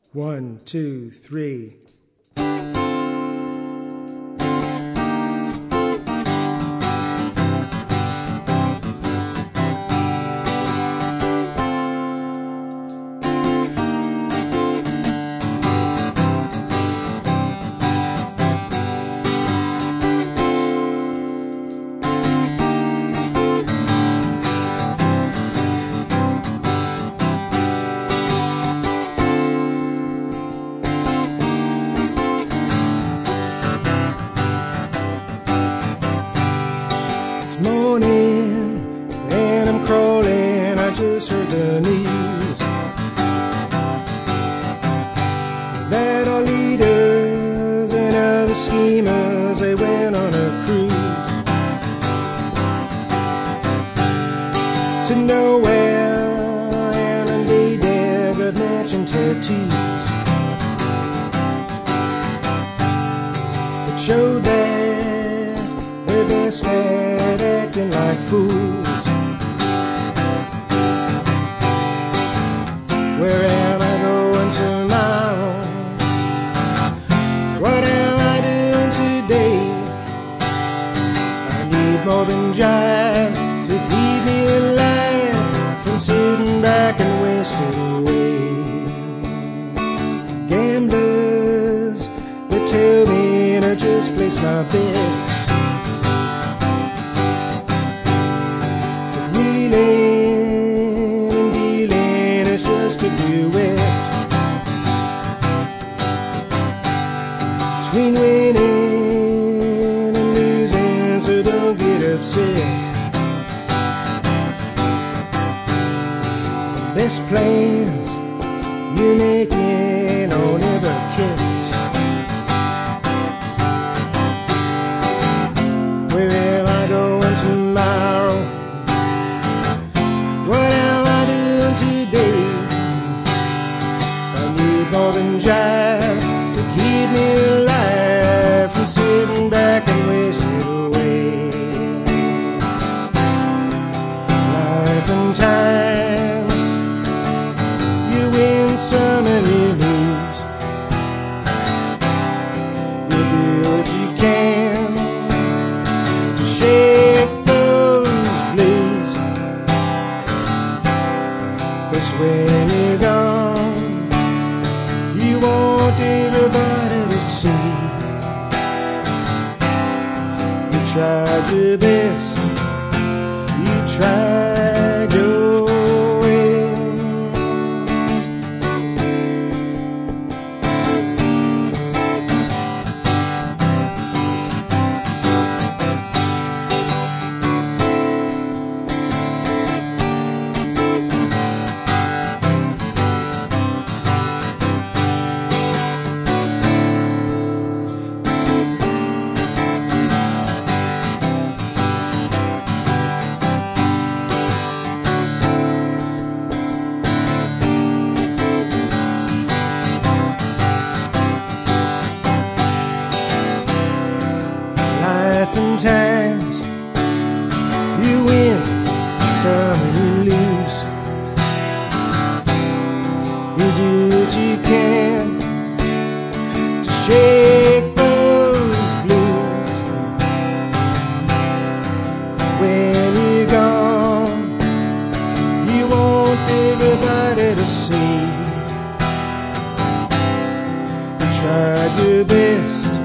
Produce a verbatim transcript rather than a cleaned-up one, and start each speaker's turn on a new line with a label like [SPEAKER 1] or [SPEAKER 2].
[SPEAKER 1] One, two, three. Morning, and I'm crawling, I just heard the news that our leaders and other schemers, they went on a cruise to nowhere, and they there got matching tattoos that showed that they're best at acting like fools. Where am I going tomorrow? What am I doing today? I need more than jive to keep me alive from sitting back and wasting away. Gamblers, they tell me to just place my bets. Between winning and losing, so don't get upset. Best plans you're making are never kept. Where am I going tomorrow? What am I doing today? I need more than jive to keep me alive from sitting back and wasting away. Life and times, you win some and you lose. You do what you can to shake those blues, 'cause when you're gone, you want everybody to see. You tried your best, you tried your way. Life and times, you win some and you lose. You do what you can to shake those blues. When you're gone, you want everybody to see. You tried your best,